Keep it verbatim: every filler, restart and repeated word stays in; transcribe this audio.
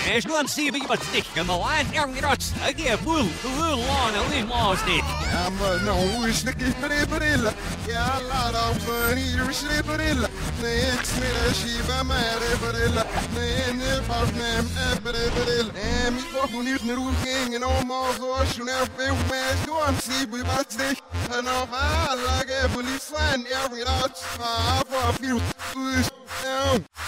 is going to see me, but stick in the line. I'm going to get a bull, a little long, a little more stick. I'm a no, we're sticking for the yeah, a lot of money, you're sleeping for the it's me, the sheep, I'm at it for the land, if I've name, every and me for who needs new king and all more horse, you never been where go and see we must stay. And I like every fun, every lot, I for a few. Down.